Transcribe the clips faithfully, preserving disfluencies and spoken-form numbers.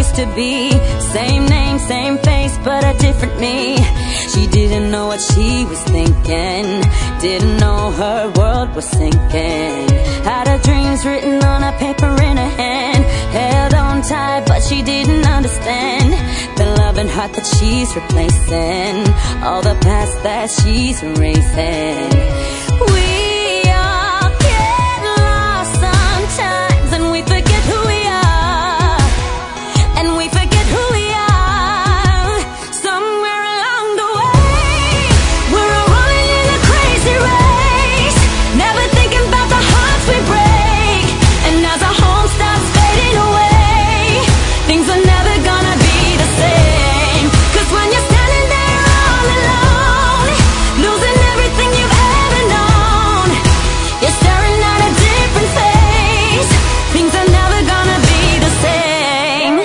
used to be. Same name, same face, but a different me. She didn't know what she was thinking, didn't know her world was sinking. Had her dreams written on a paper in her hand, held on tight but she didn't understand the love and heart that she's replacing, all the past that she's erasing. We all get lost sometimes, and we forget who we are, and we forget who we are. Somewhere along the way, we're all running in a crazy race, never thinking about the hearts we break. And as our home starts fading away, things are never gonna be the same. Cause when you're standing there all alone, losing everything you've ever known, you're staring at a different face. Things are never gonna be the same.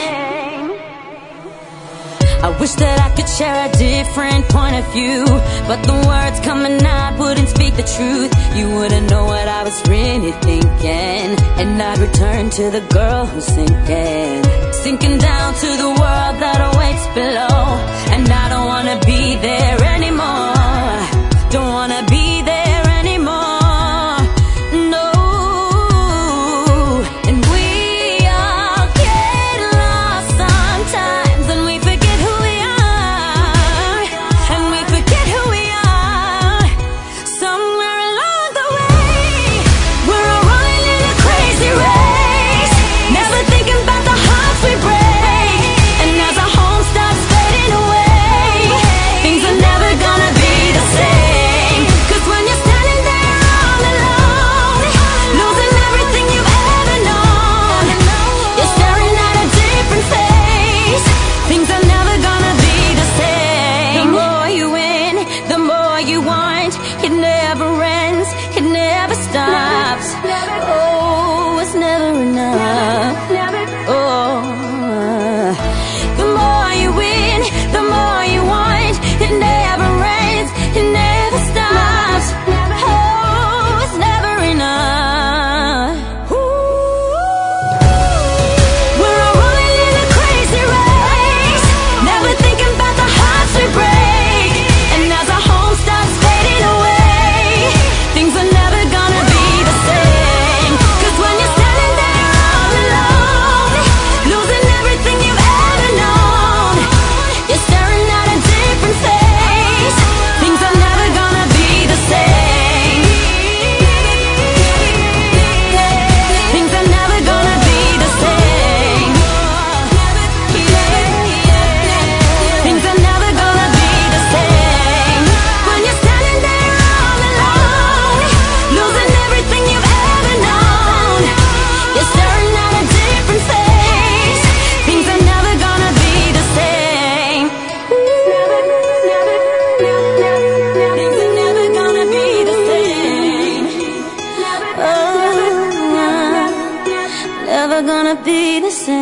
I wish that I could share a different point of view, but the words coming out wouldn't speak the truth. You wouldn't know what I was really thinking, and I'd return to the girl who's sinking, sinking down to the world that awaits below. And I don't wanna be there anymore, don't wanna be there anymore, no. And we all get lost sometimes, and we forget who we are, and we forget who we are. Somewhere along the way, we're all running in a crazy race, never thinking about the hearts we break. And as our home starts fading away, things are never gonna be the same. Cause when you're standing there all alone, losing everything you've ever known, you're staring at a different face. Things are never gonna be the same. The more you win, the more you want. It never ends, it never stops. Oh, it's never enough. Oh, the more you win, the more you want. It never ends, it never stops. Oh, it's never enough. We're all running in a crazy race, never thinking about the hearts we break. And as our home starts fading away, things are never gonna be the same. Cause when you're standing there all alone, losing everything you've ever known, you're staring at a different face. Things are never gonna be the same. Things are never gonna be the same. Things are never gonna be the same. When you're standing there all alone, losing everything you've ever known, you're staring at a different face. Things are never gonna be the same. Things are never gonna be the same. Oh, never gonna be the same.